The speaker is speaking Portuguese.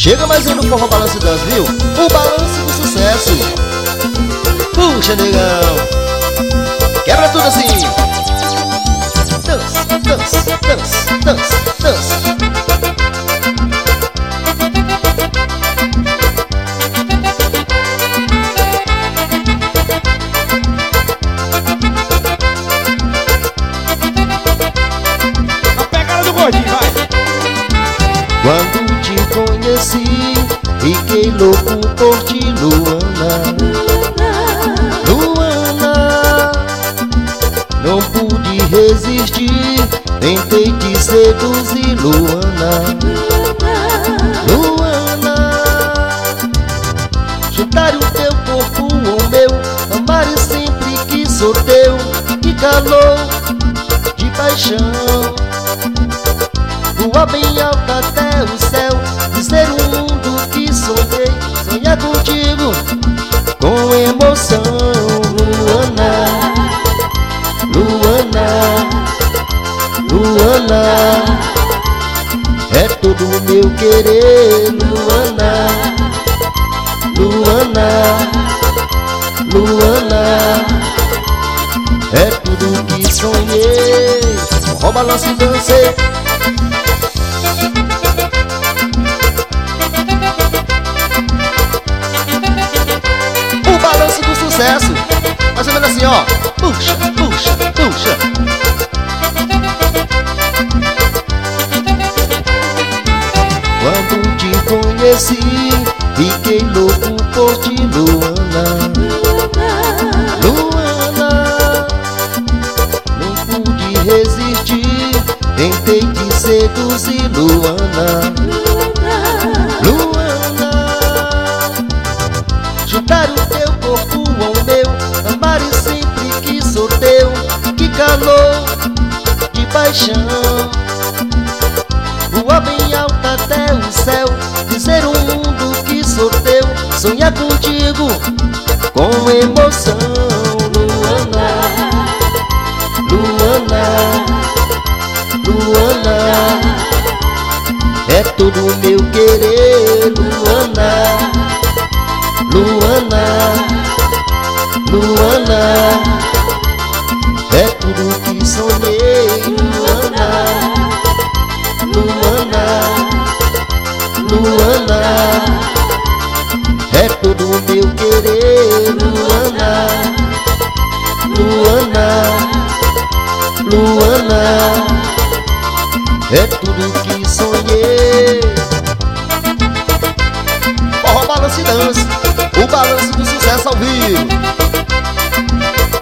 Chega mais um no Forró Balanço e Dança, viu? O balanço do sucesso. Puxa, negão, quebra tudo assim. Dança, dança, dança, dança, dança. Quando te conheci, fiquei louco por ti, Luana. Luana, não pude resistir, tentei te seduzir, Luana. Luana, juntar o teu corpo ao meu, amar e sempre que sou teu, que calor de paixão. Voar bem alto até o céu, dizer o mundo que sonhei, sonhar contigo com emoção. Luana, Luana, Luana, é todo o meu querer. Luana, Luana, Luana, é tudo que sonhei. Forró, balanço e dança. Sucesso, mais ou menos assim, ó. Puxa, puxa, puxa. Quando te conheci, fiquei louco por ti, Luana. Luana, não pude resistir, tentei te seduzir, Luana. Luana, juntar o teu corpo ao meu, amar e sempre que sou teu, que calor de paixão. Voar bem alto até o céu, dizer o mundo que sou teu, sonhar contigo com emoção. Luana, Luana, Luana, é todo o meu querer. Luana, Luana, Luana, é tudo que sonhei. Luana, Luana, Luana, é todo o meu querer. Luana, Luana, Luana, é tudo que sonhei. Forró, balanço e dança, o balanço do sucesso ao vivo.